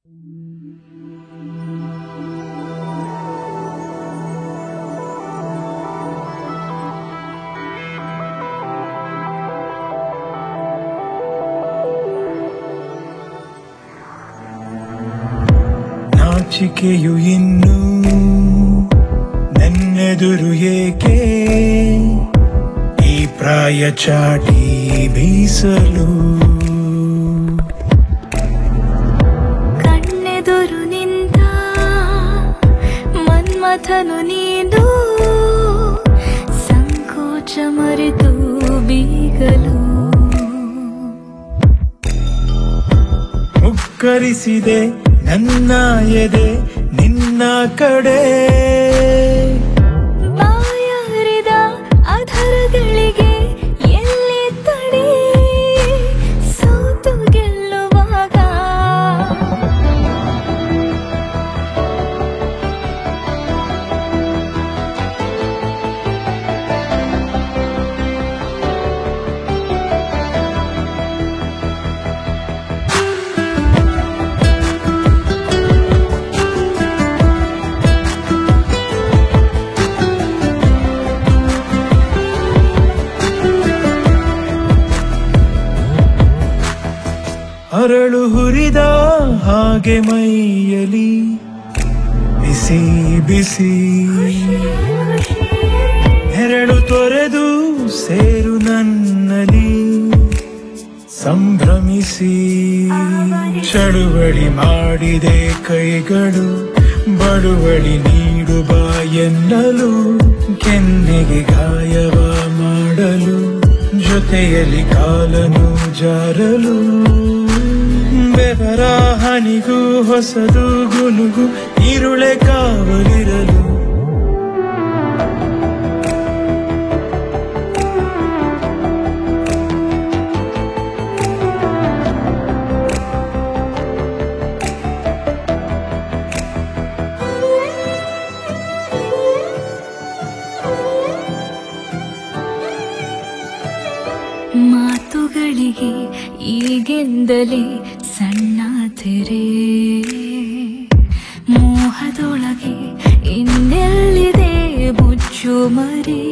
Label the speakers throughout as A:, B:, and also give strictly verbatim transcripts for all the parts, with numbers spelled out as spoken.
A: ನಾಚಿಕೆಯು ಇನ್ನು ನನ್ನೆದುರು ಏಕೆ ಈ ಪ್ರಾಯ ಚಾಟಿ ಬೀಸಲು
B: ಕಣ್ಣೆದುರು ನಿಂತ ಮನ್ಮಥನು ನೀನು ಸಂಕೋಚ ಮರೆತು ಬೀಗಲು
A: ಮುಕ್ಕರಿಸಿದೆ ನನ್ನ ಎದೆ ನಿನ್ನ ಕಡೆ
B: ಬಾಯಾರಿದ ಅಧರಗಳಿಗೆ ಎಲ್ಲಿ ತಡೆ ಸೋತು ಗೆಲ್ಲುವಾಗ
A: ಅರಳು ಹುರಿದ ಹಾಗೆ ಮೈಯಲಿ ಬಿಸಿ ಬಿಸಿ ನೆರಳು ತೊರೆದು ಸೇರು ನನ್ನಲ್ಲಿ ಸಂಭ್ರಮಿಸಿ ಚಳುವಳಿ ಮಾಡಿದೆ ಕೈಗಳು ಬಳುವಳಿ ನೀಡುವ ಎನ್ನಲು ಕೆನ್ನೆಗೆ ಗಾಯವ ಮಾಡಲು ಜೊತೆಯಲ್ಲಿ ಕಾಲನು ಜಾರಲು ಬೆವರ ಹನಿಗೂ ಹೊಸದು ಗುನುಗು ಈರುಳೆ ಕಾವಲಿರಲು
B: ಮಾತುಗಳಿಗೆ ಈಗೆಂದಲೇ ಸಣ್ಣ ತೆರೆ ಮೋಹದೊಳಗೆ ಇನ್ನೆಲ್ಲಿದೆ ಮುಚ್ಚು ಮರೆ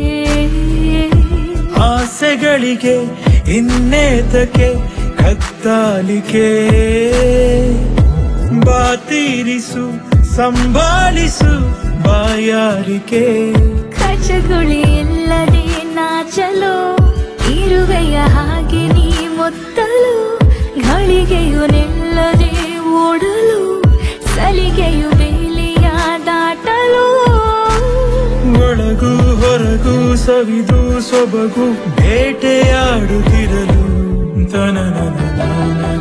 A: ಆಸೆಗಳಿಗೆ ಇನ್ನೇತಕ್ಕೆ ಕತ್ತಾಲಿಕೆ ಬಾತೀರಿಸು ಸಂಭಾಳಿಸು ಬಾಯಾರಿಕೆ
B: ಕಚಗುಳಿ ಇಲ್ಲದೆ ನಾಚಲು ಇರುವೆಯ ಹಾಗೆ ನೀ ಮುತ್ತಲು ಘಳಿಗೆಯು ನಿಲ್ಲದೆ ಓಡಲು ಸಲಿಗೆಯು ಬೇಲಿಯ ದಾಟಲು
A: ಒಳಗು ಹೊರಗು ಸವಿದು ಸೊಬಗು ಬೇಟೆಯಾಡುತ್ತಿರಲು ತನನ